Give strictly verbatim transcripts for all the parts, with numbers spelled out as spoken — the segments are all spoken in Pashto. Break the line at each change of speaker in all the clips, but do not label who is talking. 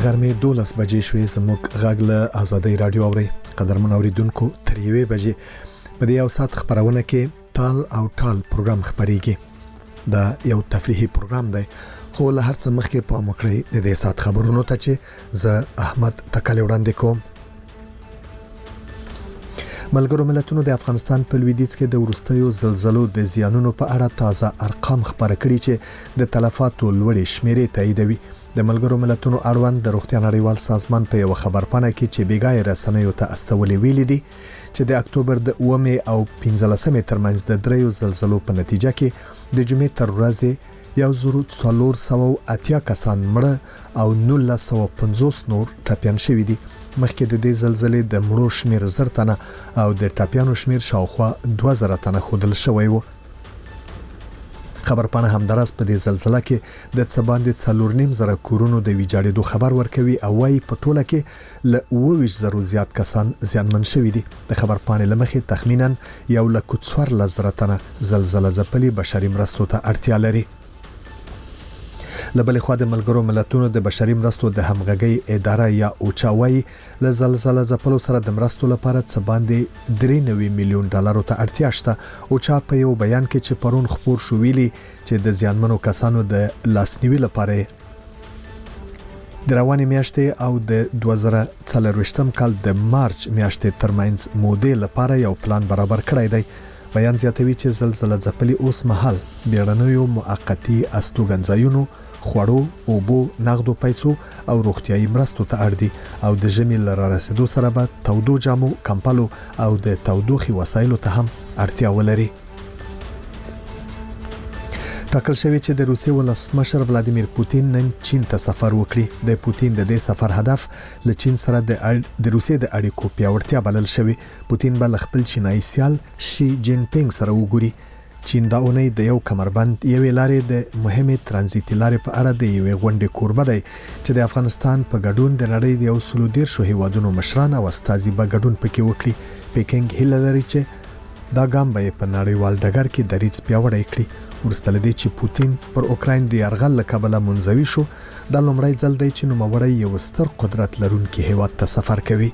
غرمې دولس بجې شوې. زموږ غږ له آزادۍ رادیو اوري. قدرمن اوریدونکو تر یوې بجې په دې یو ساعت خبرونه کې تال او ټال پروګرام خبريږي. دا یو تفریحي پروګرام دی خو له هر څه مخکې په مکړې د دې ساعت خبرونو ته چې زه احمد تکل وړاندې کوم. ملګرو ملتونو د افغانستان په لویدیځ کې د ورستیو زلزلو د زیانونو په اړه تازه ارقام خبره کړي چې د تلفاتو لوړې شمیرې تاییدوي. د ملګرو ملتونو اړوند د روغتیا نړیوال سازمان په یو خبرپاڼه کې چې بیګای رسنیو ته استولې ویلي دي چې د اکتوبر د اوومې او پنځلسمې ترمنځ د دریو زلزلو په نتیجه کې د جمعې تر ورځې یو زر څلور سوه اتیا کسان مړه او نولس سوه پنځوس نور ټپیان شوي دي. مخکې د دې زلزلې د مړو شمیر زر تنه او د ټپیانو شمیر شاوخوا دوه زره تنه ښودل شوی و. خبرپاڼه همدارس په دې زلزلہ کې د څه باندې څلور نیم زره کورونو د ویجاړېدو خبر ورکوي او وايي په ټوله کې له اووه ویشت زره زیات کسان زیانمن شوي دي. د خبرپاڼې لمخې تخمینا یو لک څوارلس زره تنه زلزلہ ځپلي بشري مرستو ته اړتیا لري. لبل خو د ملګرو ملتونو د بشري مرستو د همغږي اداره یا اوچاوي له زلزلہ ځپلو سره د مرستو لپاره څه باندې درې نوي میلیون ډالرو ته اړتیا شته. اوچا په یو بیان کې چې پرون خبر شو ویلي چې د زیانمنو کسانو د لاسنیوي لپاره د روانې میاشتې او د دوه زره څلرویشتم کال د مارچ میاشتې ترمنځ مودې لپاره یو پلان برابر کړی دی. بیان زیاتوي چې زلزلہ ځپلي اوس مهال بیړنیو موقتی استوګنځایونو خوړو اوبو نغدو پیسو او روغتيایي مرستو ته اړ دي او د ژمي لره رسیدو سره به تودو جامو کمپلو او د تودوخي وسایلو ته هم اړتیا ولري. ټاکل شوی چې د روسیې ولسمشر ولادیمیر پوتین نن چین ته سفر وکړي. د پوتین د دې سفر هدف له چین سره د د روسیې د اړیکو پیاوړتیا بلل شوی. پوتین به خپل چینایي سیال شي جین پینګ سره وګوري. چین دا اونۍ د یو کمربند یوې لارې د مهمه ترانزیتي لارې په اړه د یوې غونډې کوربه دی چې د افغانستان په ګډون د نړۍ د یو سلو دیرشو هیوادونو مشران او استازي به ګډون پکې وکړي. پیکینګ هیله لري چې دا ګام به په نړیوال ډګر کې دریځ پیاوړی کړي. ورسته لدی چې پوتین پر اوکراین د یرغل له کبله منځوي شو. دا لومړی ځل دی چې نوموړی یو ستر قدرت لرونکي هیواد ته سفر کوي.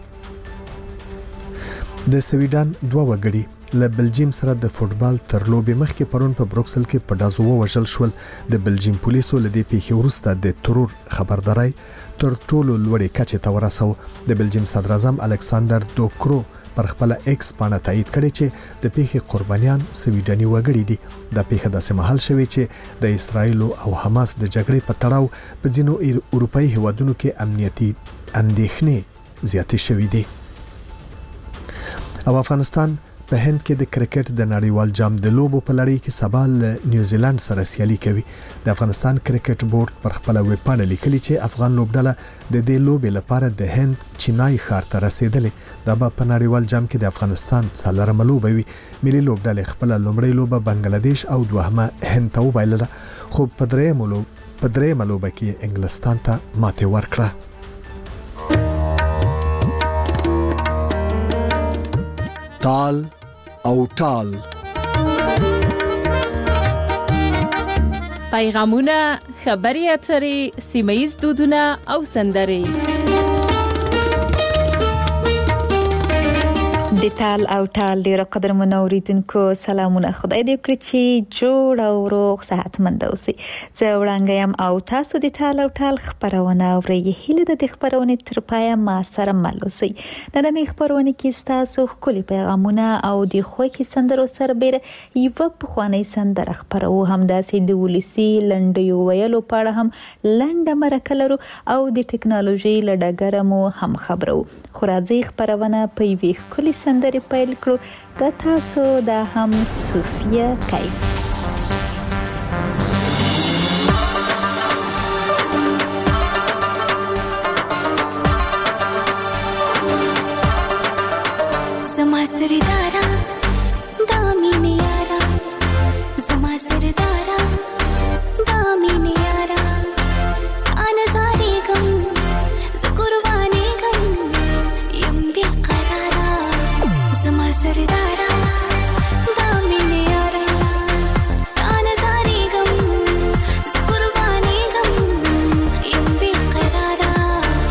د سویډن دوه وګړي له بلجیم سره د فوتبال تر لوبې مخکې پرون په بروکسل کې په دازو وژل شول. د بلجیم پولیسو له دې پیښې وروسته د ترور خبرداري تر ټولو لوړې کچې ته ورسو. د بلجیم صدر اعظم الکساندر دوکرو پر خپل ایکس باندې تایید کړی چې د پیښې قربانیان سویډني وګړي دي. د پیښه داسې مهال شوی چې د اسرایل او حماس د جګړې په تړاو په ځینو اروپאי هیوادونو کې امنیتي اندېښنې زیاتې شوې دي. او افغانستان په هند کې د کرکټ د نړیوال جام د لوبو په لړۍ کې سبا له نیوزیلند سره سیالي کوي. د افغانستان کرکټ بورډ پر خپل ویب پاڼه لیکلي چې افغان لوبډله د دې لوبې لپاره د هند چینای ښار ته رسیدلې. دا به په نړیوال جام کې د افغانستان څلورمه لوبه وي. ملي لوبډله خپل لومړی لوبه بنگلاديش او دوهمه هند ته وبایلله خو په درېیمه لوبه په درېیمه لوبه کې انګلستان ته ماتې ورکړه. تال او ټال
پیغامونه، خبري اترې، سیمه‌ییز دودونه او سندرې.
د تال او ټال ډیره قدرمنو اوریدونکو سلامونه. خدای دې وکړي چې جوړ او روغ صحتمند اوسئ. زه وړاندې يم او تاسو د تال او ټال خبرونه اورئ. هیله ده د خبرونه تر پایه ما سره مل اوسئ. نن خبرونه کې تاسو ښکلي پیغامونه او د خوږی سندرو سربېره یو پخوانی سندره خبرو هم داسې د ولسی لنډیو ویلو په اړه هم لنډه مرکه لرو او د ټکنالوژي لډګره مو هم خبرو. خو راځي خبرونه په یوې ښکلي سندرې پیل کړو. د تاسو د هم صوفیا کیف.
زما سردارا دامین یارا زما سردارا دامین یارا انا زاری غم زقربانی غم یم بی قرارا زما سردارا دامین یارا انا زاری غم زقربانی غم یم بی قرارا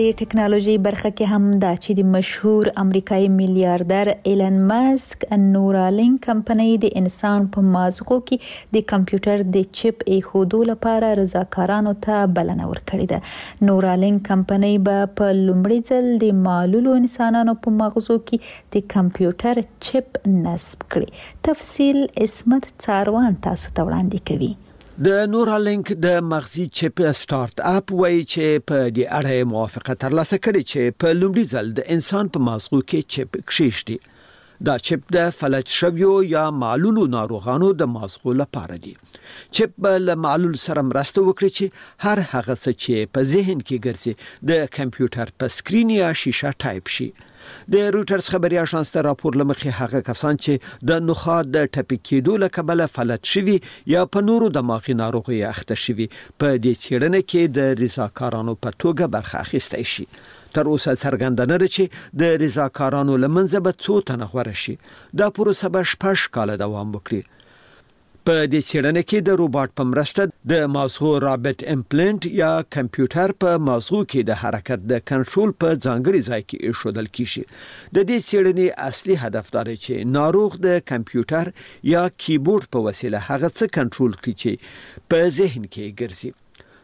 د ټکنالوژي برخه کې هم دا چې د مشهور امریکایي میلیارډر ایلن ماسک نورالینک کمپنۍ د انسان په مازغو کې د کمپیوټر د چپ ایښودو لپاره رضاکارانو ته بلنه ورکړې ده. نورالینک کمپنۍ به په لومړي ځل د معلولو انسانانو په مغزو کې د کمپیوټر چپ نصب کړي. تفصیل اسمت څاروان تاسو ته وړاندې کوي.
د نورالینک د مغزي چپ سٹارټ اپ وایي چې په دې اړه موافقه ترلاسه کړې چې په لومړي ځل د انسان په مغزو کې چپ کښېږدي. دا چپ د فلج شویو یا معلولو ناروغانو د مغزو لپاره دی. چپ به له معلول سره مرسته وکړي چې هر هغه څه چې په ذهن کې ګرځي د کمپیوټر په سکرین یا شیشه ټایپ شي. د روټرز خبري اژانس ته راپور لمخې هغه کسان چې د نخاع د ټپي کېدو له کبله فلج شوي یا په نورو دماغي ناروغیو اخته شوي په دې څېړنه کې د رضاکارانو په توګه برخه اخیستی شي. تر اوسه څرګنده نه ده چې د رضاکارانو له منځه به څو تنه غوره شي. دا پروسه به شپږ کاله دوام وکړي. په دې څېړنه کې د روباټ په مرسته د مازغو رابط امپلانت یا کمپیوټر په مازغو کې د حرکت د کنټرول په ځانګړي ځای کې ایښودل کیږي. د دې څېړنې اصلي هدف دا دی چې ناروغ د کمپیوټر یا کیبورډ په وسیله هغه څه کنټرول کړي چې په ذهن کې ګرځي.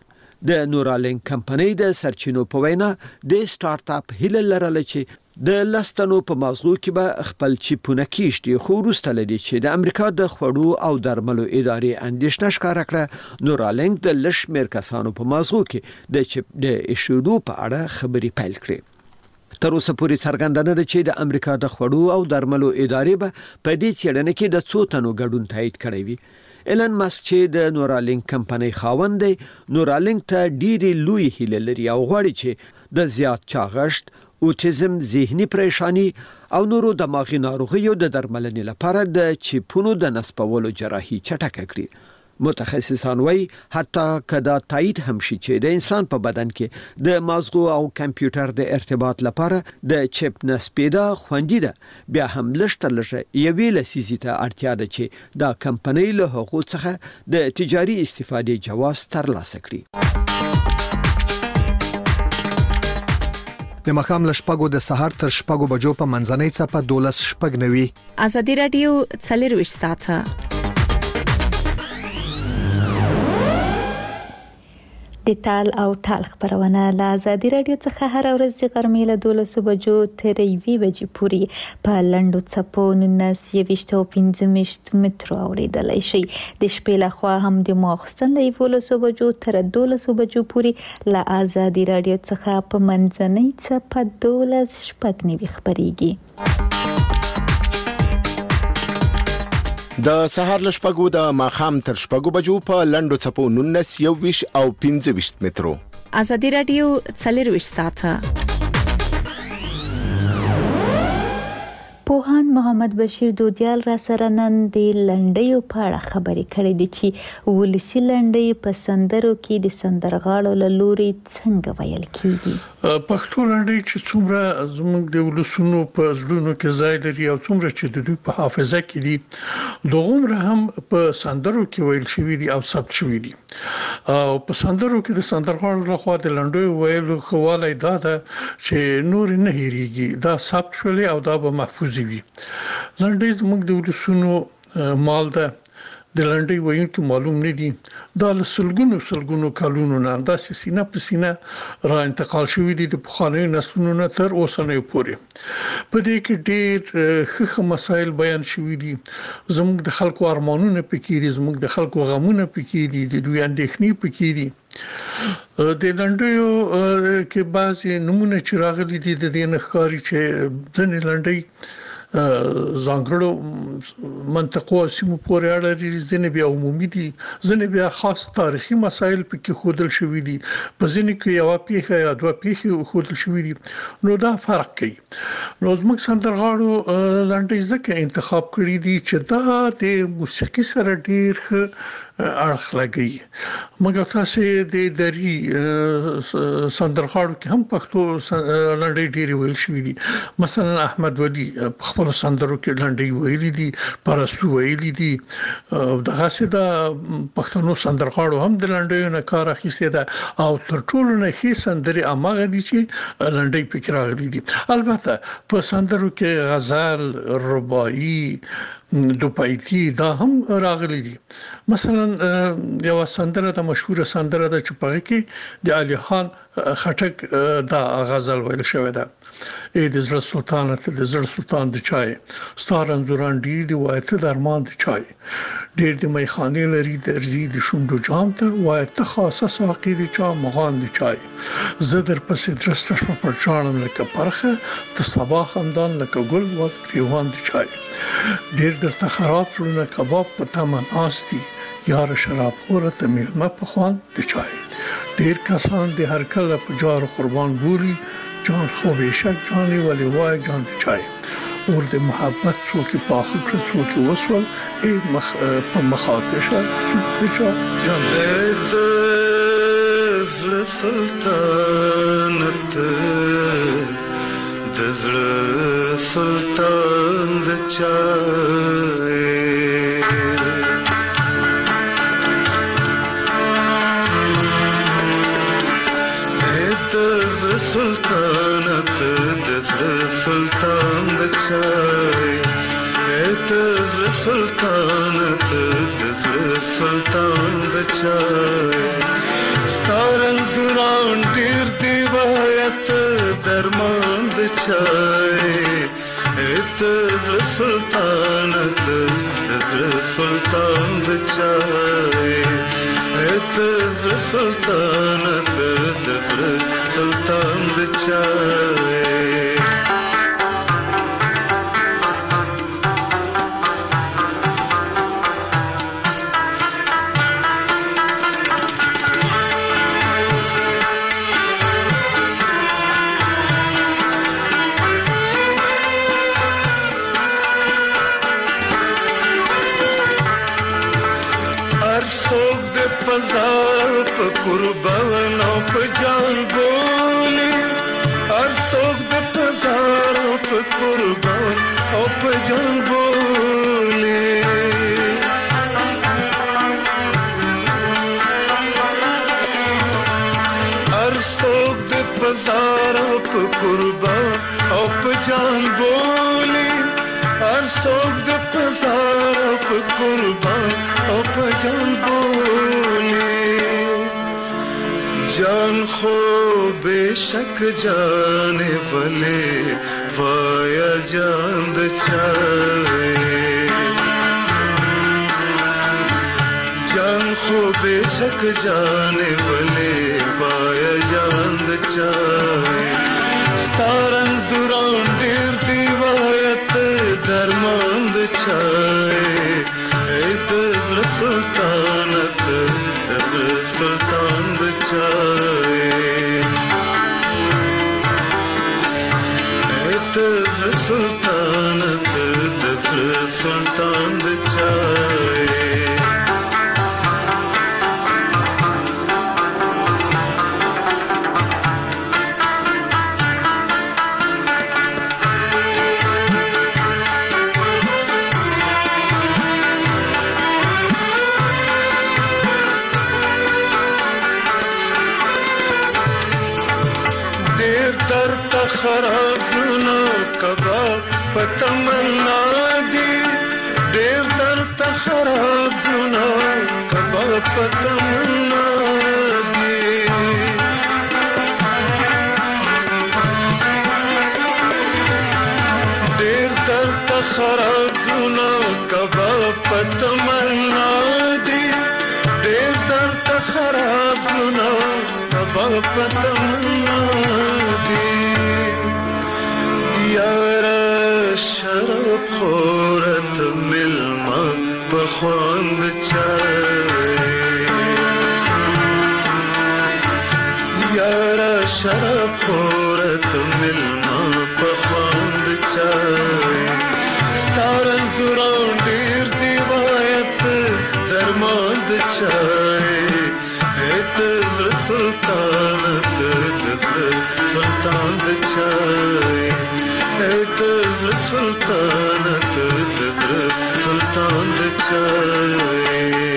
د نورالینک کمپنۍ د سرچینو په وینا د سٹارټ اپ هیله لرله چې د لستنو په مازغو کې به خپل چیپونه کېږدي. خو وروسته لدی چې د امریکا د خوړو او درملو ادارې اندېښنه ښکاره کړه، نورالینک د لږ شمېر کسانو په مازغو کې د چپ د ایښودو په اړه خبرې پیل کړې. تر اوسه پورې څرګنده نه ده چې د امریکا د خوړو او درملو ادارې به په دې څېړنه کې د څو تنو ګډون تایید کړی وي. ایلن ماسک چې د نورالینک کمپنۍ خاوند دی، نورالینک ته ډېرې لوی هیله لري او غواړي چې د زیات چاغښت، اوټیزم، ذهني پریشانی او نورو دماغي ناروغیو د درملنې لپاره د چیپونو د نصبولو جراحي چټکه کړي. متخصصان وایي حتی کدا تایید هم شي چې د انسان په بدن کې د مازغو او کمپیوټر د ارتباط لپاره د چپ نصبیدا خوندي ده، بیا هم لږ تر لږه یوې لسیزې ته اړتیا ده چې دا کمپنۍ له هغو څخه د تجاري استفادې جواز ترلاسه کړي.
د مخام له شپږو د سهار تر شپږو بجو په منځنۍ څپه دولس شپږ نوي.
ازادي رادیو څلرویشت ساعته.
د تال او ټال خبرونه له ازادي رادیو څخه هر ورځ د غرمې له دولس بجو تر یوې بجې پورې په لنډو څپو نولس یویشت او پنځه ویشت مترو اوریدلای شي. د شپې لخوا هم د ماخستن له یولس بجو تر دولس بجو پورې له ازادي رادیو څخه په منځنۍ څپه دولس شپږ نوي خبريږي.
د سهار له شپږو د ماخام تر شپږو بجو په لنډو څپو نولس یویشت او پنځه ویشت مترو.
ازادي رادیو څلرویشت ساعته.
پوهان محمد بشیر دودیال را سره نن د لنډیو په اړه خبرې کړې دي چې ولسی لنډۍ په سندرو کې د سندرغاړو له لوري څنګه ویل کیږي.
پښتو لنډۍ چې څومره زموږ د ولسونو په زړونو کې ځای لري او څومره چې د دوی په حافظه کې دي، دغومره هم په سندرو کې ویل شوي دي او ثبت شوي دي. او په سندرو کې د سندرغاړو لخوا د لنډیو ویلو خواله دا ده چې نور نه هېریږي، دا ثبت شولې او دا به محفوظ وي. لنډۍ زموږ د ولسونو مال ده. د لنډۍ ویونکي معلوم نه دي، دا له سلګونو سلګونو کلونو نه داسې سینه په سینه را انتقال شوي دي د پخوانیو نسلونو نه تر اوسنیو پورې. په دې کې ډېر ښه مسایل بیان شوي دي. زموږ د خلکو ارمانونه پکې دي، زموږ د خلکو غمونه پکې دي، د دوی اندېښنې پکې دي. د لنډیو کې بعضې نمونه چې راغلي دي د دې نه ښکاري چې ځینې لنډۍ ځانګړو منطقو او سیمو پورې اړه لري، ځینې بیا عمومي دي، ځینې بیا خاص تاریخي مسایل پکې ښودل شوي دي، په ځینې کې یوه پیښه یا دوه پیښې ښودل شوي دي. نو دا فرق کوي. نو زموږ سندرغاړو لنډۍ ځکه انتخاب کړي دي چې دا د موسیقي سره ډېر ښه اړخ لګي. مګر تاسو د دری سندرغاړو کې هم پښتو لنډۍ ډېری ویل شوې دي. مثلا احمد ولی خپل سندرو کې لنډۍ ویلي دي، پرستو ویلي دي. دغه سیده پښتنو سندرغاړو هم د لنډۍ نه کار اخیستی ده او تر ټولو نه ښې سندرې هغه دي چې لنډۍ پکې راغلي دي. البته په سندرو کې غزل، رباعي، دوپایتي دا هم راغلي دي. مثلا یو سندره د مشهور سندره ده چې په کې د علي خان خټک دا غزل ویل شوی ده: ای د زړه سلطان ته د زړه سلطان د چای، ستار انزوران ډیر دی وای ته درمان د چای، ډیر د میخانه لري درځي د شوندو جام ته وای ته خاصه ساقي د چا مغان د چای، زه در پسې درسته شپه پر چانم لکه پرخه ته صبا خندان لکه ګل واز گریوان د چای، ډیر درته خراب شونه کباب په تمن آستی یار شراب خوره ته میلمه په خوان د چای، ډیر کسان د هر کله په جار قربان بولی جان خو بشک جانی ولی وای جان د چای، اور د محبت څوک په اخر څوک وسول ای مخ په مخاطشه څوک د چا جان د زړه سلطنت د زړه سلطان د چای، سلطانت د زړه سلطان د چای، د زړه سلطانت د زړه سلطان د چای، ستارن زوران ډیر دی وایت درمان د چای، د زړه سلطانت د زړه سلطان د چای، د زړه سلطانت د زړه سلطان د چای. پزار په قربان او په جان بولی، هر څوک د پزار په قربان او په جان بولی، هر څوک د پزار په قربان او په جان بولی، هر څوک د پزار په قربان او په جان بولی، جان خو بشک جان ولې وایا جان د چای، جان خو بشک جان ولې وایا جان د چای، ستارن زوران ډیر دی وایت درمان د چای، د زړه سلطانت د زړه سلطان د چای، د زړه سلطانت د زړه سلطان د چای. خراب زونه کباب په تمنا دي، ډېر درته خراب زونه کباب په تمنا دي، ډېر درته خراب زونه کباب په تمنا دي، ډېر درته خراب زونه کباب په تمنا دي، یارا شراب خورت ملما بخواند چای، یارا شراب خورت ملما بخواند چای، ستارن زوران ډیر دی وایت درمان د
چای ته سلطان ته سلطان د چای ته سلطان ته سلطان د چای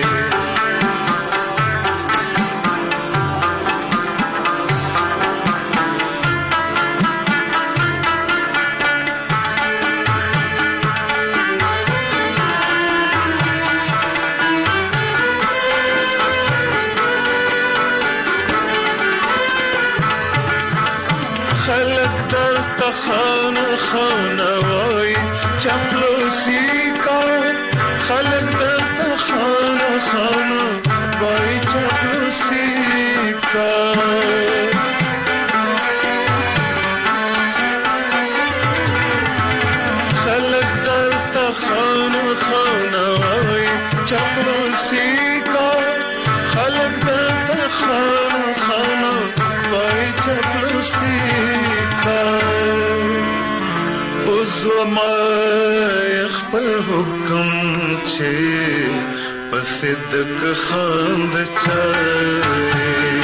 خانه خانه وای چپلوسی کا خلق درته خانه خانه وای چپلوسی کا خلق درته خانه خانه وای چپلوسی کا خلق درته خانه خانه وای چپلوسی زما خپل حکم چې پسدک خاند چای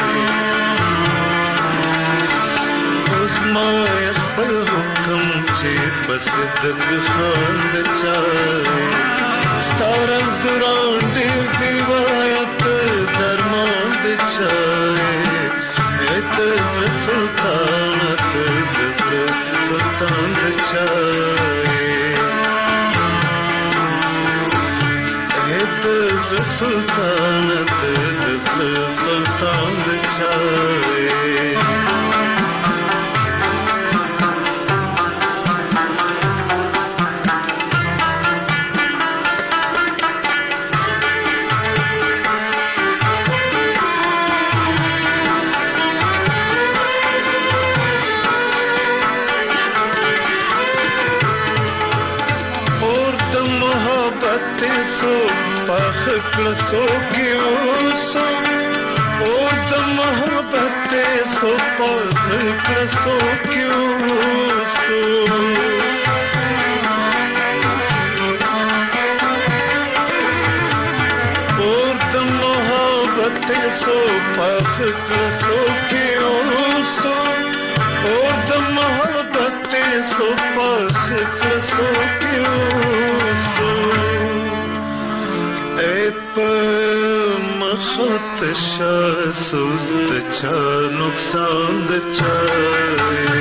زما خپل حکم چې پسدک خاند چای ستاره زران ډیر دیوایت درمان د چای ته سلطان ته سلطان د چای ته سلطان ته سلطان د چای सो पाख सो क्यों सो और द मोहब्बत सो पाख सो क्यों सो और द मोहब्बत सो पाख सो क्यों सो और द मोहब्बत सो पाख सो क्यों सो मखत शासुत चा नुकसान द चाय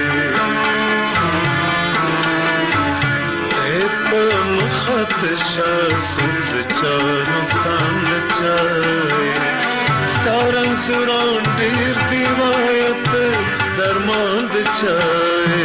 मखत शासुत चा नुकसान द चाय स्तारन सुरान ढेर दिवायत दरमान द चाय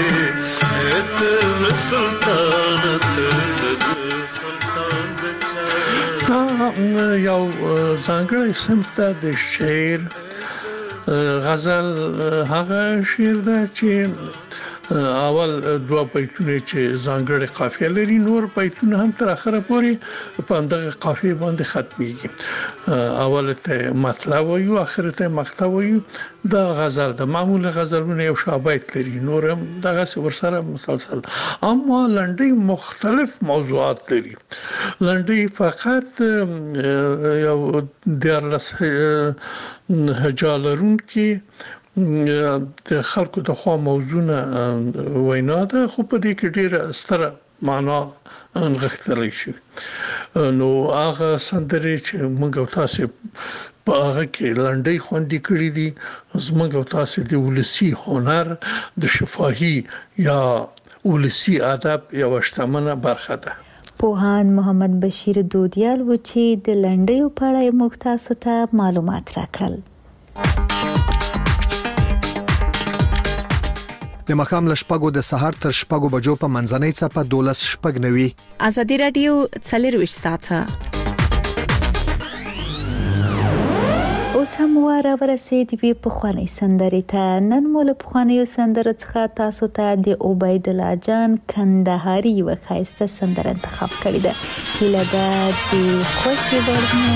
सुल्तानत सुल्तान द चाय
یو ځانګړی صنف ته د شعر غزل هغه شعر ده چې اول دوه بیتونه چې ځانګړي قافیه لري نور بیتونه هم تر اخره پورې په همدغه قافیه باندې ختميږي اول ته مطلب وایو اخر ته مقطع وایو دا غزل د معمول غزلونه یو شابایت لري نور هم دغه ورسره مسلسل اما لنډي مختلف موضوعات لري لنډي فقط یو دیارلس هجالرون کې د خلکو د خوا موضوعونه وینا ده خو په دې کې ډیره ستره معنا انغښتلی شي نو هغه سندرې چې موږ او تاسو په هغه کې لنډۍ خوندې کړې دي زموږ او تاسو د ولسی هنر د شفاهي یا ولسی ادب یو شتمنه برخه ده
پوهان محمد بشیر دودیال و چې د لنډیو په اړه موږ تاسو ته معلومات راکړل
د مخام لشپګو د سهار تر شپګو بجو په منځنۍ صفه دولس شپګ نوي
ازادي رادیو څلرويشت ساعته
اوس هم واره ورسید وی په خواني سندري ته نن مول په خواني سندره څخه تاسو ته د عبید الله جان کندهاري وخایسته سندره انتخاب کړی ده هله د خوشي ورنو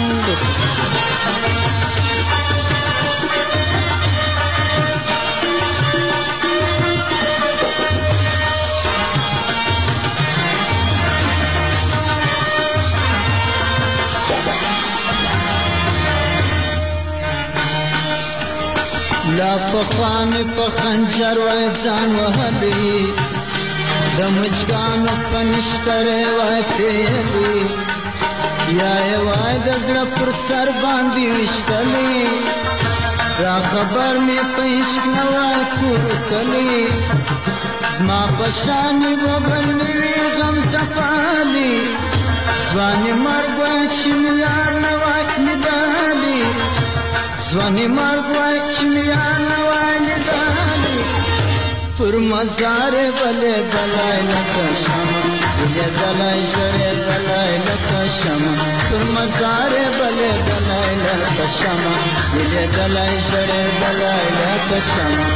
پخوان په خنجر وای ځان وهلی د مچګانو په نشتره وای پیلی یا یې وای د زړه پر سر باندې وشتلی را خبر مې په عشق نه وای کور کلی زما په شانې به بل نه وي غم زپالي ځوانې مرګ وای چې مې یار نه وای لیدلی ځوانې مرګ وای چې مې یار نه وای لیدلی پر مزار بلې دلای لکه شمع ولې دلای ژړې دلای لکه شمع پر مزار بلې دلای لکه شمع ولې دلای ژړې دلای لکه شمع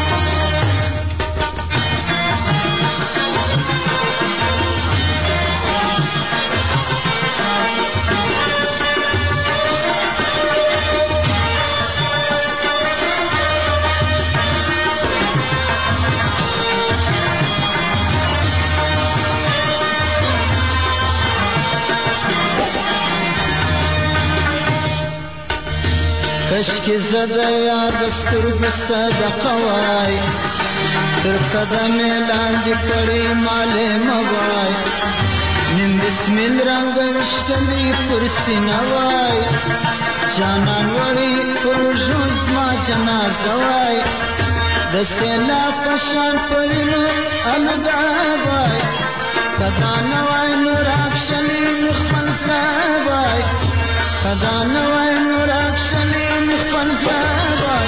کشکی زده یار دسترگو صدقه وای تر قدم لاندې کړي مالې موای نیم بسمل رنگ وشتلی پر سینه وای جانان وړي پر ژوند زما جنازه وای د سیلاب په شان په وینو الودا وای کدا نه وای نو راکشلي مې خپل زړه وای کدا نه وای نو راکشلي مې خپل زړه وای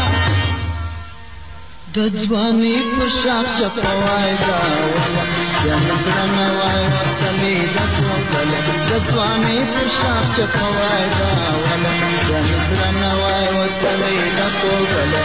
د ځواني په شاخ چپوای راوله یا نظر نه وای وتلې د کوګله د ځواني په شاخ چپوای راوله یا نظر نه وای وتلې د کوګله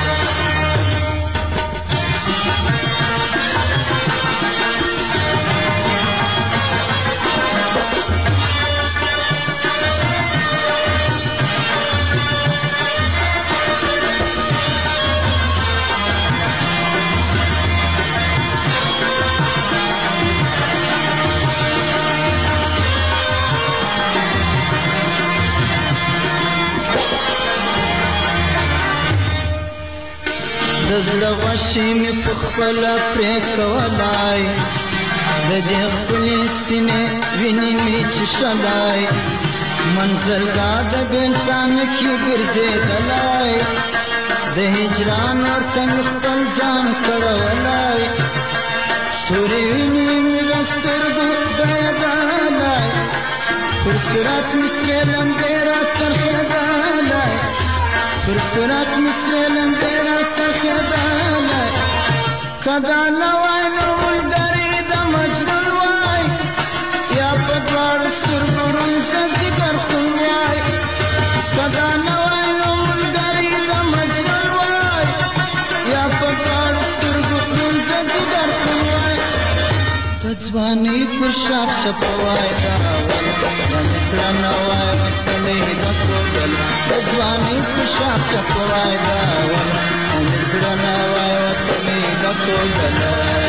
د زړه غوښې مې په خپله پرې کولای د دې ښکلې سینې وینې مې چښلای منزلګاه د بېلتانه کې ګرځېدلی د هجران ورته مې خپل ځان کړولی سورې وینې مې له سترګو بهېدلی پر صورت مې سرې لمبې راڅرخېدلی پر صورت مې سرې لمبې راڅرخېدلی کدا نه وای نو ولدرې د مجنون وای یا په دواړو سترګو ړوند زه ځګر خون وای کدا نه وای نو ولدرې د مجنون وای یا په دواړو سترګو ړوند زه ځګر خون وای د ځوانۍ پر شاخ شپوای راول د مصره نه وای وتلی د کوګل د ځوانۍ پر شاخ شپوای راول د مصره نه وای وتلی د کوګل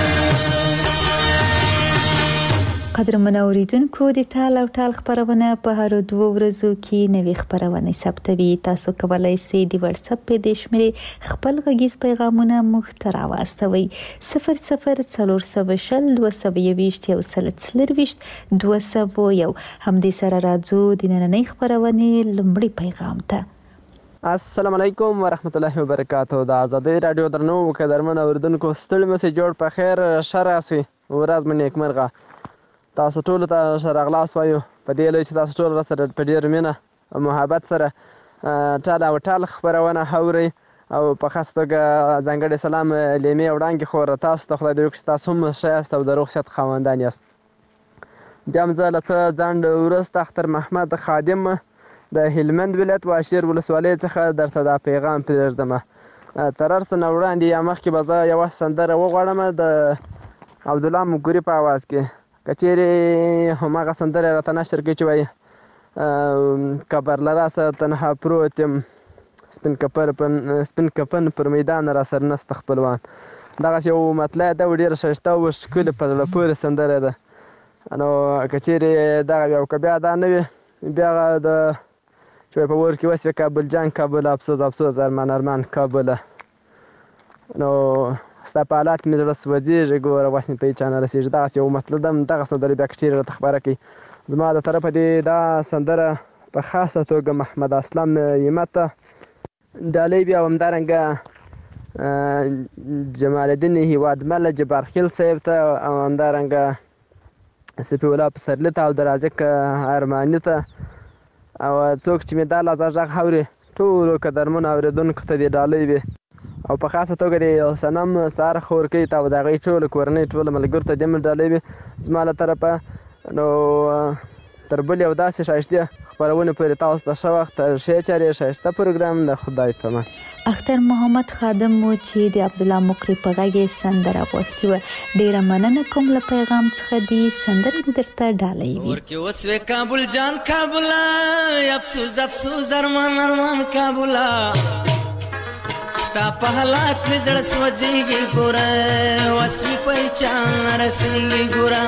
قدرمن اوریدونکو د تال او ټال خبرونه په هر دوه ورځو کې نوې خبرونه ثبتوي تاسو کولای شئ د واتس اپ په د شمېرې خپل غږیز پیغامونه مخ ته راواستوئ صفر صفر څلور سوه شل دوه سوه یوویشت یو سل څلرویشت دوه سوه یو همدې سره راځو د نننۍ خبرونې لومړی پیغام ته
السلام علیکم ورحمت الله وبرکاتہ د ازادۍ رادیو درنو قدرمن اوریدونکو ستړي مې جوړ په خیر ښه راسئ ورځ مو نیکمرغه تاسو ټولو ته ښه راغلاست وایو په دې لوی چې تاسو ټول راسره په ډېر مینه او محبت سره ټال او ټال خپرونه اورئ او په خاص توګه ځانګړی سلام لیمې وړانګې خور تاسو ته خدای دې وکړي چې تاسو هم ښه یاست او د روغ صحت خاوندان یاست بیا هم زه له څه ځنډ وروسته اختر محمد خادم د هلمند ولایت واشیر ولسوالۍ څخه درته دا پیغام پرېږدم تر هر څه نه وړاندې یا مخکې به زه یوه سندره وغواړم د عبدالله مګوري په اواز کې که چیرې هماغه سندره راته نشر کړي چې وایي کبر له راسه تنها پروت یم سپین کپر سپین کفن پر میدان را سر نسته خپلوان دغسې یو مطلع ده او ډېره ښایسته او ښکلې په زړه پورې سندره ده نو که چیرې دغه وي او که بیا دا نه وي بیا د چې په ور کې وسوې کابل جان کابل افسوس افسوس ارمان ارمان کابله نو ستا په حالات مې زړه سوځېږي ګوره وس مې په هېچا نه رسېږي دغسې یو مطلب ده دغه سندرې بیا که چېرې راته خپاره کړي زما د طرفه دې دا سندره په خاصه توګه محمد اسلم همت ته ډالۍ بیا همدارنګه جمال الدین هیوادمل جبارخیل صاحب ته او همدارنګه سپي الله پسرلي ته او د رازق ارماني ته او څوک چې مې دا لازه غږ اوري ټولو قدرمنو اورېدونکو ته دې ډالۍ وي او په خاصه توګه د صنم سهار خورکۍ ته او د هغوی ټولو کورنۍ ټولو ملګرو ته دې مې ډالۍ وي زما له طرفه نو تر بلې او داسې ښایستې خپرونې پورې تاسو ته ښه وخت ښې چارې ښایسته پروګرام د خدای په امان.
اختر محمد خادم و چې د عبدالله مکري په غږ یې سندره غوښتې وه ډېره مننه کوم له پیغام څخه دې سندرې دې درته ډالۍ وي.
ورکې وسوې کابل جان کابله افسوس افسوس ارمان ارمان کابله ستا په حالات مې زړه سوځېږي ګوره وس مې په هېچا نه رسېږي ګوره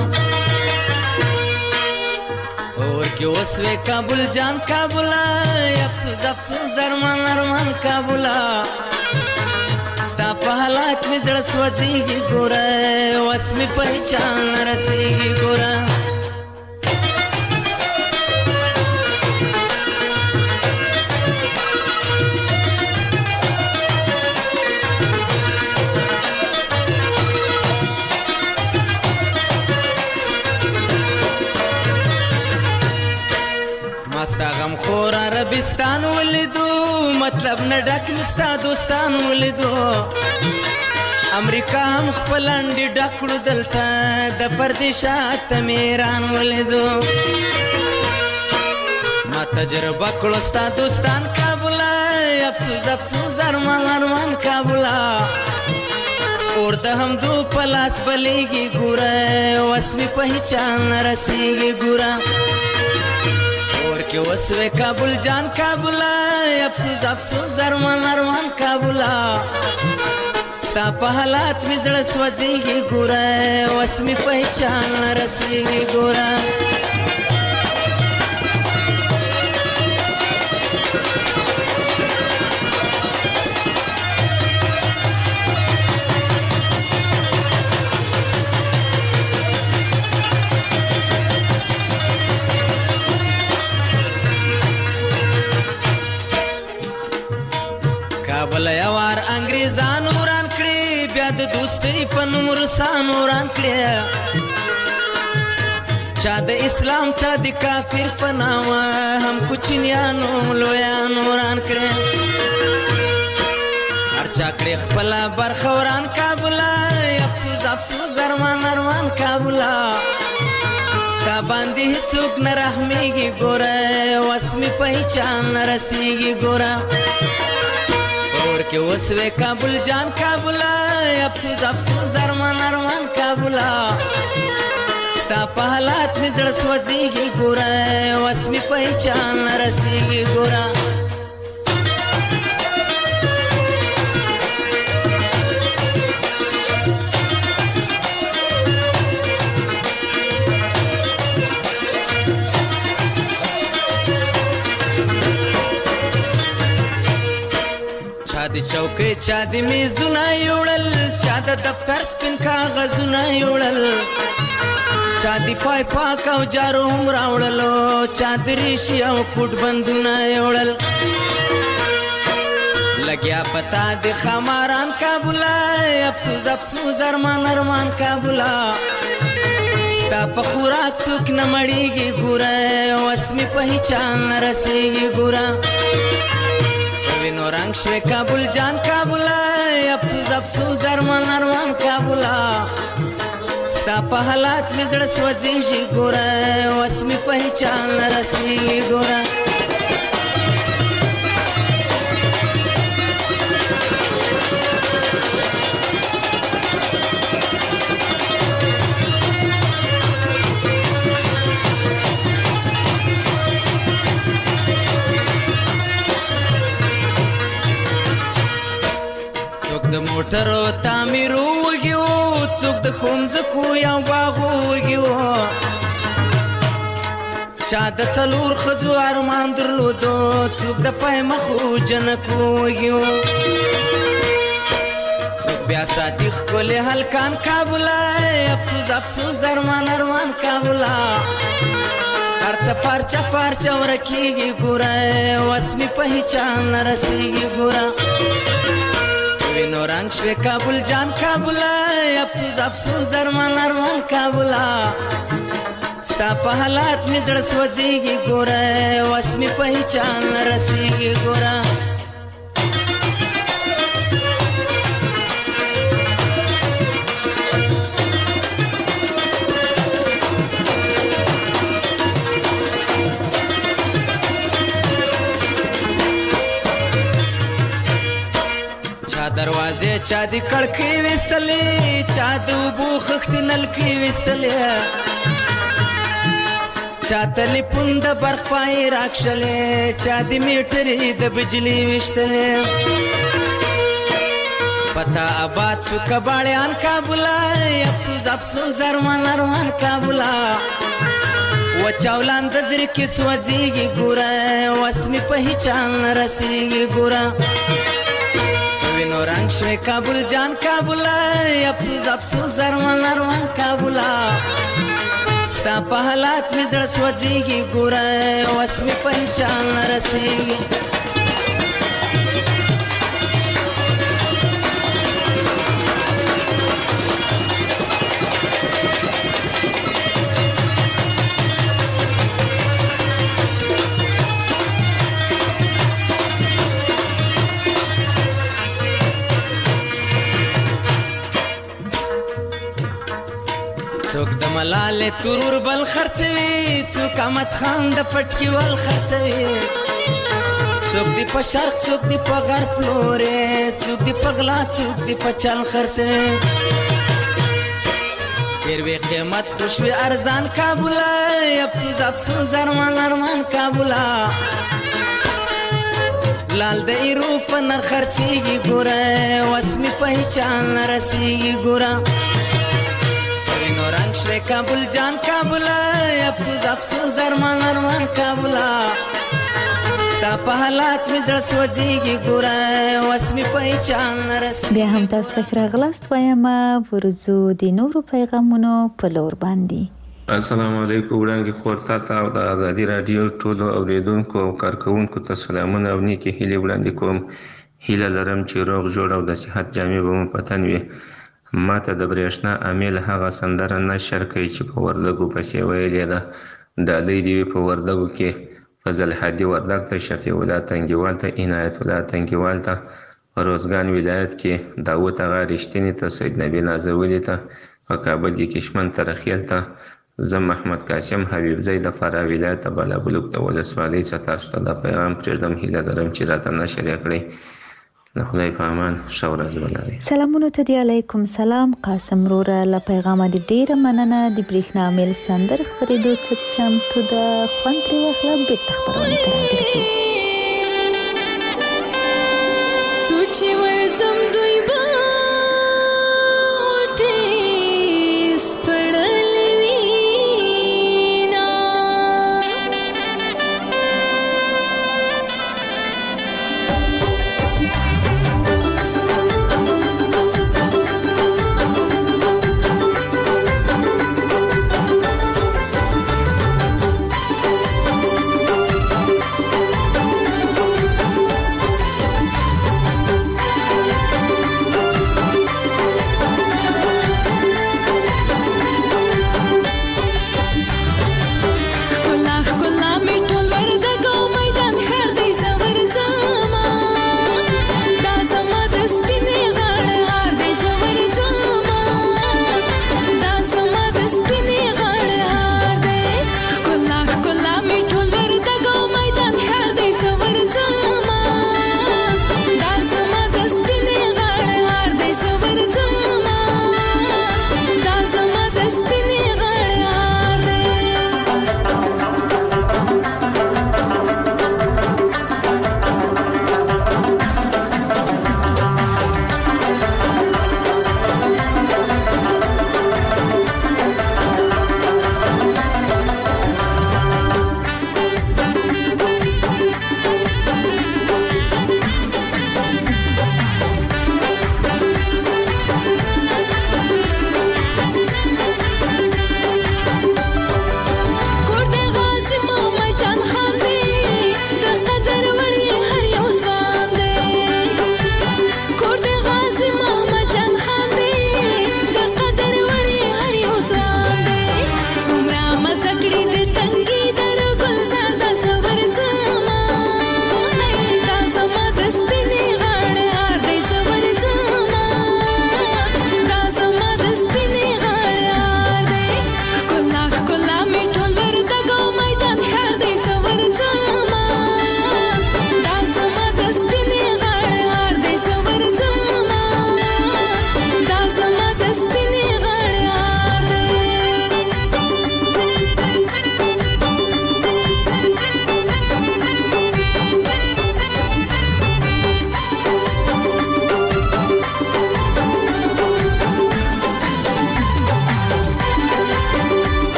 ورکې وسوې کابل جان کابله افسوس افسوس ارمان ارمان کابله ستا په حالات مې زړه سوځېږي ګوره وس مې په هېچا نه رسېږي ګوره ستا غم خور عربستان ولیدو مطلب نه ډک مې ستا دوستان ولیدو امریکا هم خپل انډې ډک کړو دلته د پردیشات میران ولیدو ما تجربه کړو ستا دوستان کابله افسوس افسوس ارمان ارمان کابله اور د همدو په لاس بلیږي ګوره وس مې په هېچا نه رسېږي ګوره ورکې وسوې کابل جان کابله افسوس افسوس ارمان ارمان کابله ستا په حالات مې زړه سوځېږي ګوره وس مې په هېچا نه رسېږي ګوره کابل یوار انګریزانو وران کړي بیا د دوستۍ په نوم روسانو وران کړي چا د اسلام چا د کافر په نامه هم کوچنیانو لویانو وران کړي هر چا کړي خپله برخه وران کابله افسوس افسوس ارمان ارمان کابله تا باندې هېڅوک نه رحمېږي ګوره وس مې په هېچا نه رسېږي ګوره ورکې وسوې کابل جان کابله افسوس افسوس ارمان ارمان کابله ستا په حالات مې زړه سوځېږي ګوره وس مې په هېچا نه رسېږي ګوره چا د چوکۍ چا د میزونه یوړل چا د دفتر سپین کاغذونه یوړل چا د پای پاک او جارو هم راوړلو چا د ریشي او کوټ بندونه یوړل لګیا پتا د خماران کابله افسوس افسوس ارمان ارمان کابله ستا په خوراک څوک نه مړېږي ګوره وس مې په هېچا نه رسېږي ګوره وینو رنگ شوی کابل جان کابله افسوس افسوس ارمان ارمان کابله ستا په حالات مې زړه سوځېږي ګوره وس مې په هېچا نه رسېږي ګوره د موټرو تعمیرو وږي وو څوک د ښوونځکو یا باغو وږي وو چا د څلور ښځو ارمان درلودو څوک د پای مخو جنکو وږي وو څوک بیا ساتي خپل هلکان کابل افسوس افسوس ارمان ارمان کابل هرڅه پارچه پارچه ورکیږي ګوره وس می په هیچا نه رسیږي ګوره وینو رنگ شوی کابل جان کابل افسوس افسوس ارمان ارمان کابل ستا په حالات می زړه سوځيږي ګوره وس می په هیچا نه رسیږي ګوره دروازه چا دی کړکۍ وستلې چا د اوبو خښتې نلکۍ وستلې چا تلیفون د برق پای راکښلې چا د میټرې د بجلي وشتلې پتا آباد شو کباړیان کابل افسوس افسوس ارمان ارمان کابل وچاولان د در کې سوځيږي ګوره وس می په هیچا نه رسیږي ګوره وینو رنگ شوی کابل جان کابل افسوس افسوس ارمان ارمان کابل ستا په حالات می زړه سوځيږي ګوره وس می په هیچا نه رسیږي څوک د ملالې ترور بل خرڅوي څوک احمد خان د پټکي ول خرڅوي څوک دی په شرق څوک دی په غرب لورې څوک دی په غلا څوک دی په چل خرڅوي ډېر وی قیمت خوشوي ارزان کابل افسوس افسوس ارمان ارمان کابل لال د ایرو په نر خرڅيږي ګوره وس می په هیچا نه رسیږي ګوره رنگ شوی کابل جان کابل افسوس افسوس ارمان ارمان کابل ستا په حالات می زړه سوځيږي ګوره وس می په هیچا نه رسیږي
بیا هم تاسو ته راغلاست وایم ورځو د نورو پیغامونو په لور باندې
السلام علیکم وړاندې خورتا ته او د ازادي رادیو ټولو اوریدونکو او کارکونکو ته سلامونه او نیکی هیلې وړاندې کوم هیله لرم چې روغ جوړ او د صحت جامې به مو په تن وي ما ته د برېښنا امیل هغه سندره نشر کوي چې په وردګو پسې ویلې ده ډالۍ دې وي په وردګو کې فضل هادي وردګ ته شفیع الله تنګیوال ته عنایت الله تنګیوال ته روزګان ولایت کې داوود اغا رښتینی ته سید نبی نازولی ته په کابل کې کشمن ترخیل ته زم محمد قاسم حبیب زید د فراه ولایت ته بالابلوک ته ولسوالۍ څخه تاسو ته د پیغام پرېږدم هیله لرم چې راته نشر یې کړئ د خدای په امان ښه ورځ ولرئ
سلامونه ته دی علیکم سلام قاسم وروره له پیغامه د ډیره مننه د برېښنا میل سندر خپرېدو ته چمتو ده خوند ترې واخله بېرته خپرونې ته راګرځو
څو چې ورځم دوی به غوټې سپړلې وینا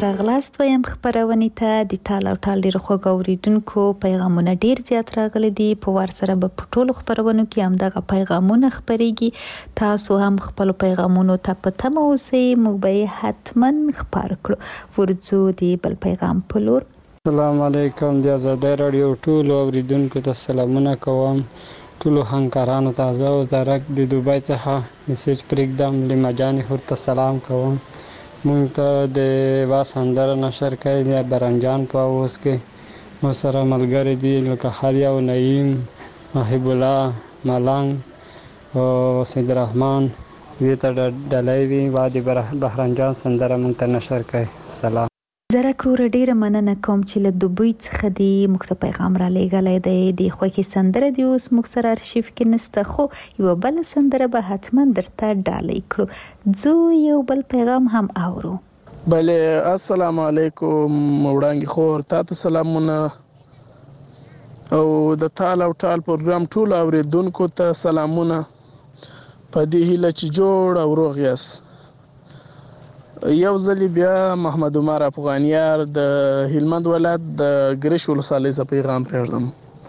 راغلاست وایم خبرونه ته د ټال او ټال ډیر خوږ اوریدونکو پیغامونه ډیر زیات راغلي دي په ور سره په ټولو خبرونو کې هم دغه پیغامونه خبريږي تاسو هم خپل پیغامونو ته په تمه اوسئ موږ به حتما خبر کړو ورځو دی بل پیغام په لور.
السلام علیکم د آزادۍ رادیو ټولو اوریدونکو ته سلامونه کوم ټولو همکارانو ته زه وزارت د دوبۍ څخه میسج پرېږدم لمجانې هور ته سلام کوم مونږ ته د وا سندره نشر کوي د برنجان په اوس کې مو سره ملګري دي لکه خالیا او نعیم محب الله ملنګ او سید الرحمن دې ته ډالۍ وي وا د بهرنجان سندره مونږ ته نشر کوي. سلام.
زره کرور ډیره مننه کوم چې له دوبۍ څخه دی مخته پیغام را لېږلی دی د خوښي سندره دی اوس موږ سره ارشیف کې نسته خو یو بل سندره به حتما درته ډالۍ کړو زو یو بل پیغام هم اورو.
بله السلام علیکم وړانګې خور تاسو سلامونه او د ټال او ټال پروګرام ټول اوریدونکو ته سلامونه په دې هیله چې جوړ او روغ یاست. یو ځلی بیا محمد عمر افغانیار د هلمند ولایت د ګریش ولسوالۍ څخه پیغام پرېږدم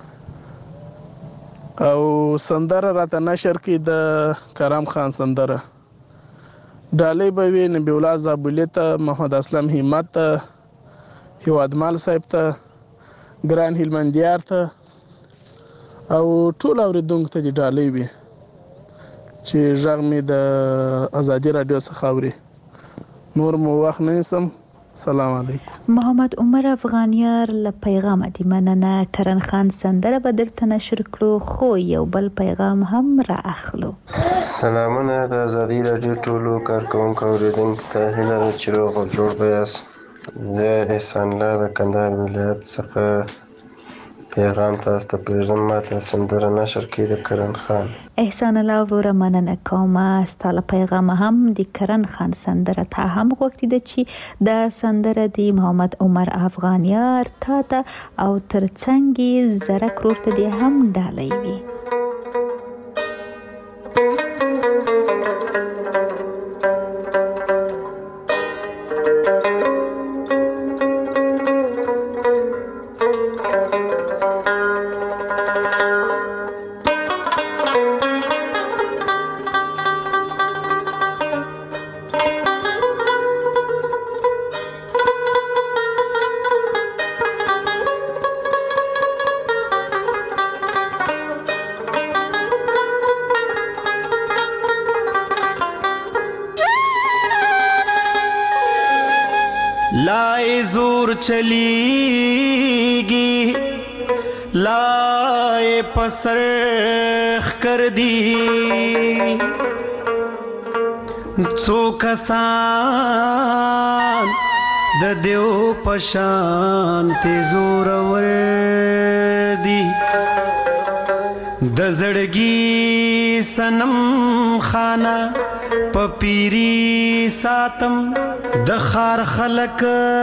او سندره راته نشر کړي د کرم خان سندره ډالۍ به وي نبی الله زابلي ته محمد اسلم همت ته هیوادمال صاحب ته ګران هلمندیار ته او ټول اوریدونکو ته دې ډالۍ وي چې غږ مې د ازادي رادیو څخه اوري. نور مو وخت نه سم. سلام علیکم.
محمد عمر افغانیار له پیغام دی مننه کرن خان سندره به درته نشر کړو خو یو بل پیغام هم را اخلو.
سلامونه د ازادي رادیو ټولو کارکونکو اوریدونکو ته هیله ده چې روغ او جوړ به یاست. زه احسان الله د کندهار ولایت څخه پیغام تاسو ته پرېږدم ماته سندره نشر کړي د کرن خان.
احسان الله وروره مننه کوم ستا له پیغام هم د کرن خان سندره ته هم غوښتي ده چې د سندره د محمد عمر افغانیار تا ته او ترڅنګ یې زره کرور ته دې هم ډالۍ وي.
لائے زور چلیگی لائے پسرخ کر دی څو کسان د دیو پشان ته زور ور دی د زړګي سنم خانه پپیری ساتم د خار خلق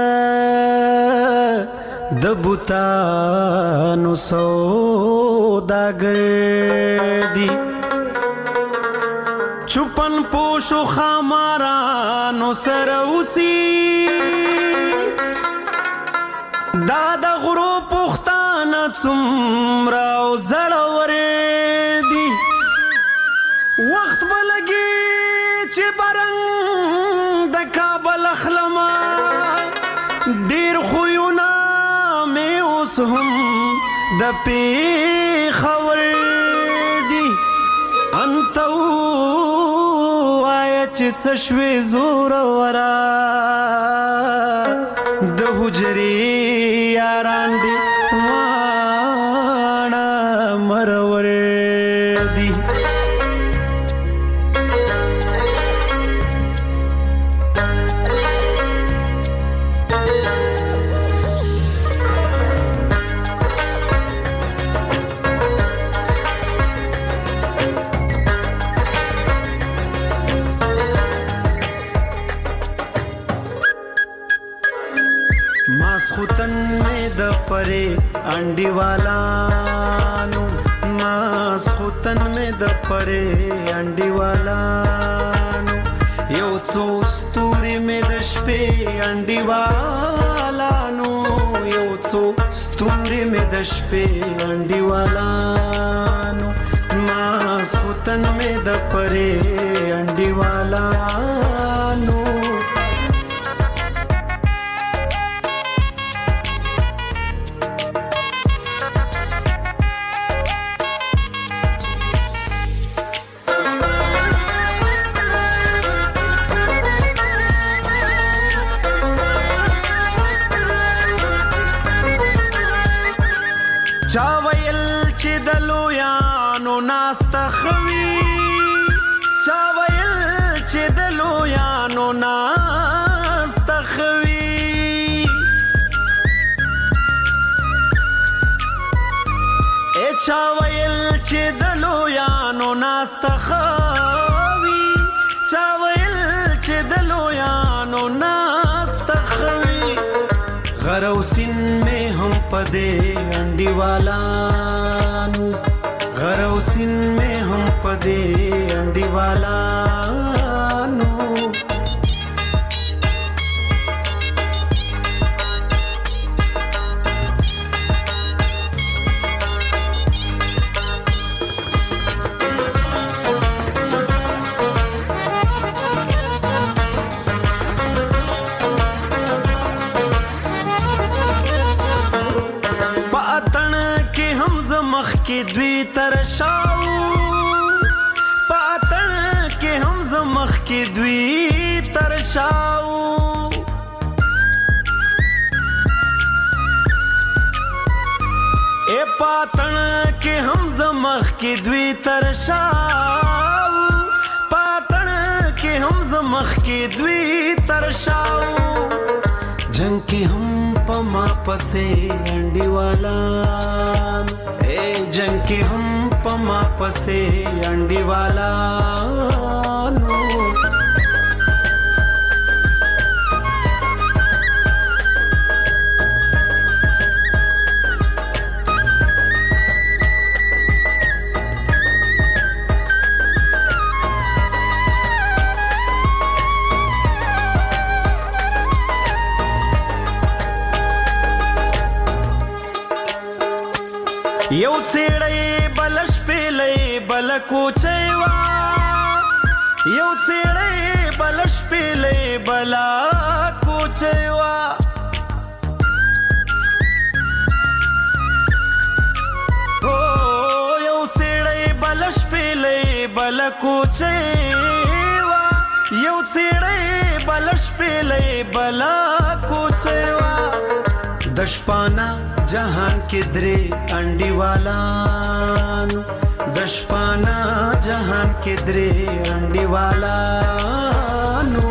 د بوتانو سوداګر دی چپن پوشو خامارانو سره اوسي دا د غرو پختانه څومره او زړور دی وخت بلګي چې برنګ د کابل اخلما ډیر خوونه مې اوس هم د پیښور دی انته وایه چې څه شوې زورورا د حجرې یاران دي واڼه مرور دی پرے انڈی والانو ماس خوتن میں د پرے انڈی والانو یو څو ستوري میں د شپې شپې انډیوالانو یو څو ستوري مې د شپې انډیوالانو ماسخوتن مې د پرې انډیوالانو چا ویل چې د لویانو ناسته خوي چا ویل چې د لویانو ناسته خوي ای چا ویل چې د لویانو ناسته خوي چا ویل چې د لویانو ناسته خوي غروسین میں ہم پدے انڈیوالانو غروسین میں ہم پدے انڈیوالانو کې دوی ترشاو پاتن کې هم زمخ کې دوی ترشاو اے پاتن کې هم زمخ کې دوی ترشاو پاتن کې هم زمخ کې دوی ترشاو جنگ کې هم پما پسې انډیوالان جنگ کی ہم پما پسے انڈیوالانو یو څېړی بلش پیلې بل کوچېوا یو څېړی بلش پیلې بل کوچېوا او یو څېړی بلش پیلې بل کوچېوا یو څېړی بلش پیلې بل کوچېوا دشپانا جهان کې درې انډیوالان دشپانا جهان کې درې انډیوالانو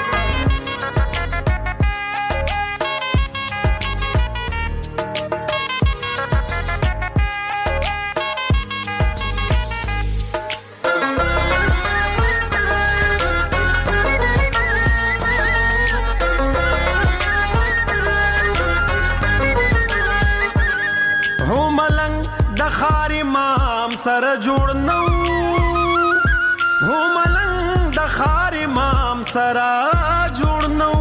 سر جوړ نو هو ملنګ د خار امام سره جوړ نو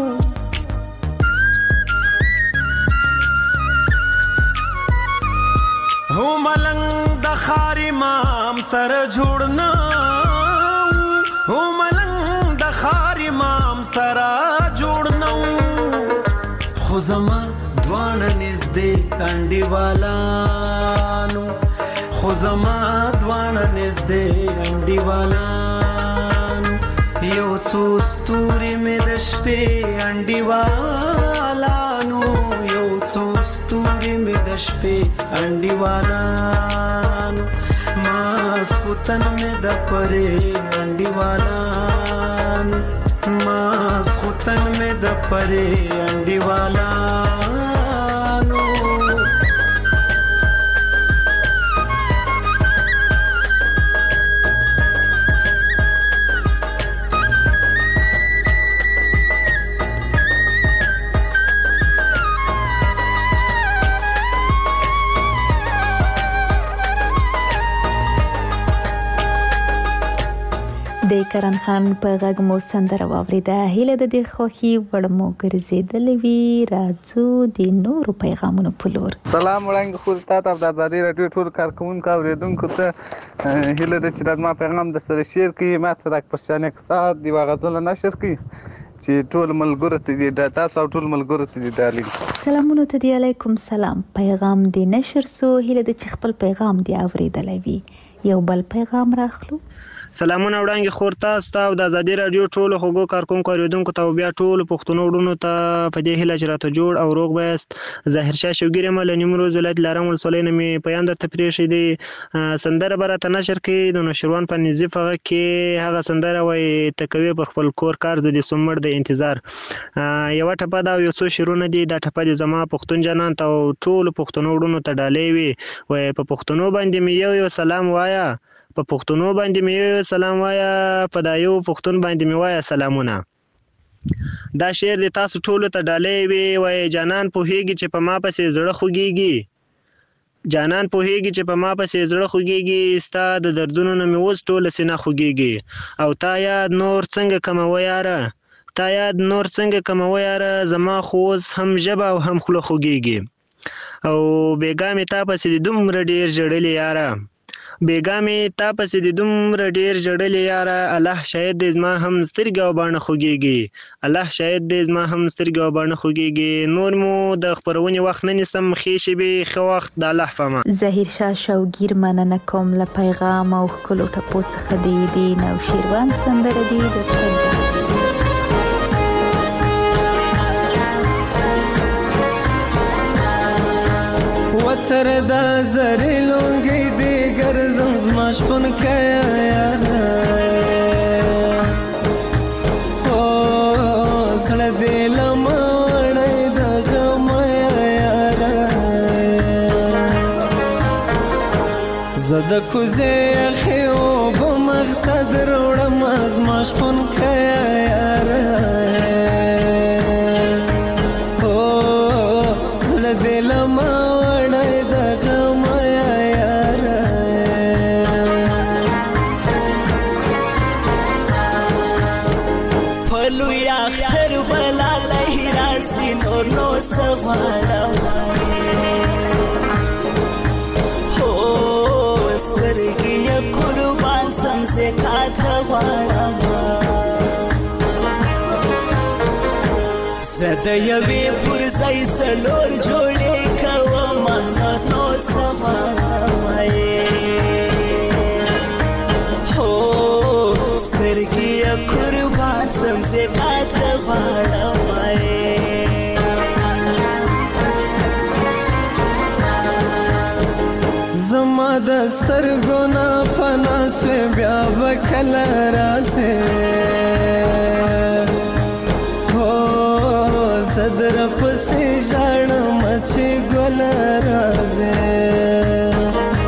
هو ملنګ د خار امام سره جوړ نو هو ملنګ د خار امام سره جوړ نو خو زما دوانه نږدې انډیوالانو خو زما دوانه نږدې انډیوالانو یو څو ستوري مې د شپې انډیوالانو یو څو ستوري مې د شپې انډیوالانو ماسخوتن مې د پرې انډیوالانو ماسخوتن مې د پرې انډیوالانو
د کرن خان په غږ مو سندره واوریده. هیله د دې خوښي وړمو ګرځېدلې وي. راځو د نورو پیغامونو په لور.
سلام وړاندې خو تاسو د آزادۍ رادیو ټول کارکونکو اوریدونکو ته هیله ده چې ما پیغام د سره شیر کړئ. ما ته د پښتنې کتاب دی واغزل نشر کړئ چې ټول ملګرو ته دې تاسو ټول ملګرو ته دې ډالې.
سلامونه ته دی علیکم سلام. پیغام دی نشر سو. هیله د چې خپل پیغام دی اوریدلې وي. یو بل پیغام راخلو.
سلامونه وړاندې خور تاسو ته د آزادۍ رادیو ټول هغو کارکونکو اوریدونکو ته بیا ټول پښتون وړونو ته په دې هیله چې راته جوړ او روغ وایست. ظاهر شاه شوګیری مل نیمروز ولایت لارم ولسوالۍ نه مې پیام درته پرېښی دی. سندره به راته نشر کړي د نوشیروان په نظیف هغه کې هغه سندره وایي ته کوې په خپل کور کار زه دې سوم مړ د انتظار. یوه ټپه ده او یو څو شعرونه دي. دا ټپه دې زما پښتون جانان ته او ټولو پښتنو وړونو ته ډالۍ وي. وایي په پښتنو باندې مې یو یو سلام وایه په پښتنو باندې مې سلام وایا په دا یو پښتون باندې مې وایا سلامونه. دا شعر د تاسو ټولو ته ډالۍ وي. وایي جانان پوهیږي چې په ما پسې زړه خوږیږي جانان پوهیږي چې په ما پسې زړه خوږیږي ستا د دردونو نه مې اوس ټوله سینه خوږیږي. او تا یاد نور څنګه کموه یاره تا یاد نور څنګه کموه یاره زما خو اوس هم ژبه او هم خوله خوږیږي. او بېګا مې تا پسې د دومره ډېر ژړلې یاره بیګا مې تا پسې د دومره ډېر ژړلې یاره الله شاید دې زما هم سترګې او باڼه خوږیږي الله شاید دې زما هم سترګې او باڼه خوږیږي. نور مو د خپرونې وخت نه نیسم. ښې شېبې ښه وخت د الله په امان.
ظاهر شاه شوګیر مننه کوم له پیغام او ښکلو ټپو څخه دی. د نوشیروان سندره دی د
وتر دا زری لونگی دیگر زمزماش پن کیا یارا او زړه دې لمړی د غم یارا زده کوزه خو بمختد روړم ازماش پن کیا یارا او زړه دې لمړی زده یوی پر زی سلور جوڑی کوام نو سمائی ہو سترگی قربان سمزی قد غاڑمائی زما د سترګونا پناسوی بیا بکل راسه صدر پسی جاڑم چی گل رازے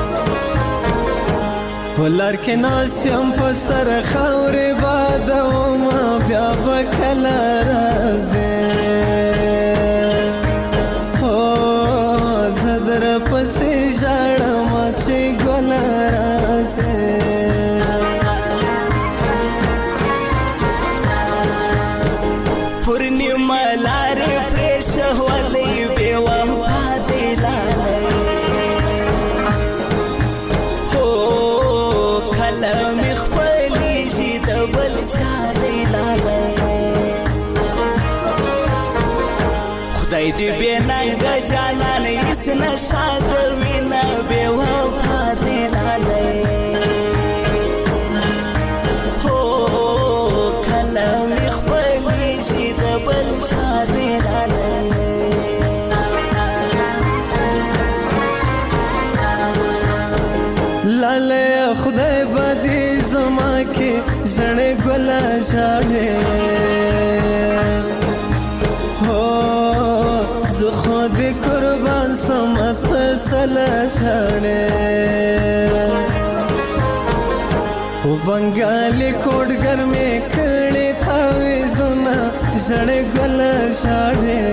پلار کے ناسیم پسر خور بادو ما بیا بکل رازے صدر پسی جاڑم چی گل رازے شهوالي بوفا دلالي هو كلامي خبالي جيد بالجا دلالي خداي دي بينك جانان يسنا شادوينا بوفا دلالي هو كلامي خبالي جيد بالجا دلالي لاله خدای بدی زما کی جړې ګلا شاړې هو زه خود قربان سمت سل شاړې او بنگالي کوډګر مې کړې تاوي زونه جړې ګلا شاړې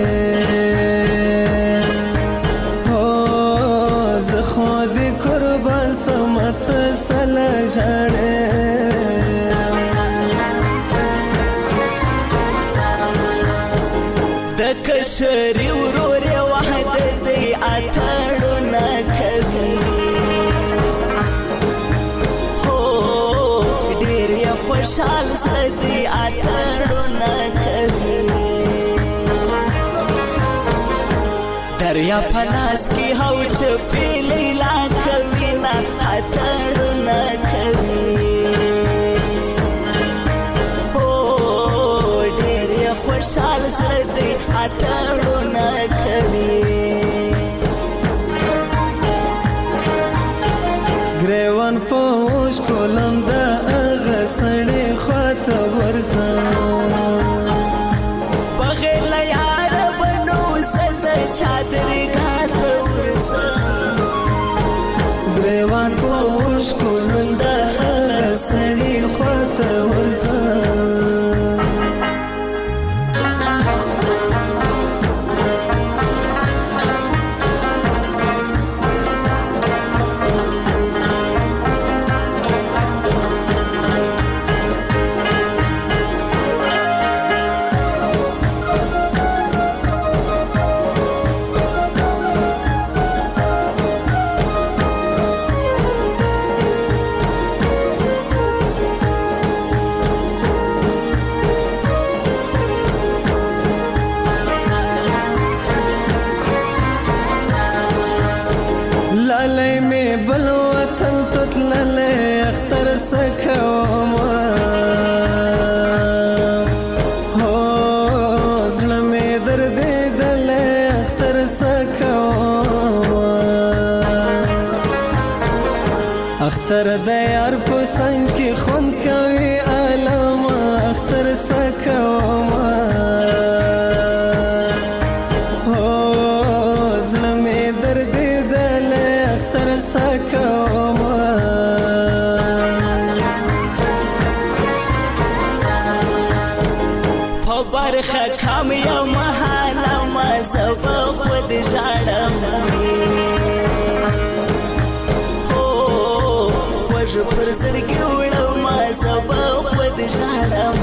خود قربان سمت سل جڑے
مشري وروري وحدتي اتړونه کوي هو ډېر یې خوشحال سړی اتړونه کوي دریا پلاس کی هو چپی لیلا کوي نه اتړونه کوي خوشحال سړی اتړونه کوي
ګریوان پوش کولم د هغه سړی خواته ورځم
بغیر له یاره به نو زه د چادرې ګاته ورځم
ګریوان پوش کولم د هغه سړی خواته ورځم اختر د یار په څنګ کې خوند کوي علامه اختر سکوما هو زړه مې درد دل اختر سکوما
په برخه کام یو محاله ما زه خود ژاړم پر زړګي وړم زه به خود ژاړم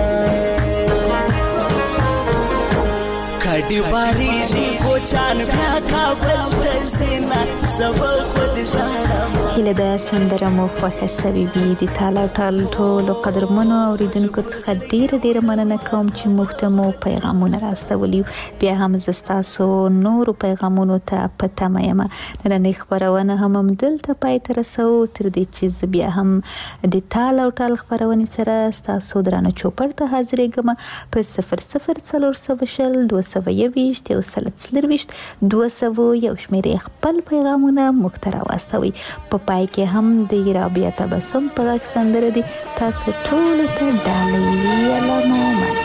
کډي باریږي کوچان بیا کابل ته ځي نه زه به خود ژاړم
هیله ده سندره مو خوښه سوې وي د تال او ټال ټولو قدرمنو اورېدونکو څخه ډېره ډېره مننه کوم چې موږ ته مو پیغامونه راستولي بیا هم زه ستاسو نورو پیغامونو ته په تمه یم نننۍ خپرونه هم همدلته پای ته رسوو تر دې چې زه بیا هم د تال او ټال خپرونې سره ستاسو درانه چوپړ ته حاضرېږم په صفر صفر څلور سوه شل دوه سوه یوویشت یو سل څلرویشت دوه سوه یو شمېرې خپل پیغامونه موږ ته راواستوئ په پای کې هم د رابعه تبسم په غږ سندره دي تاسو ټولو ته ډالۍ علامه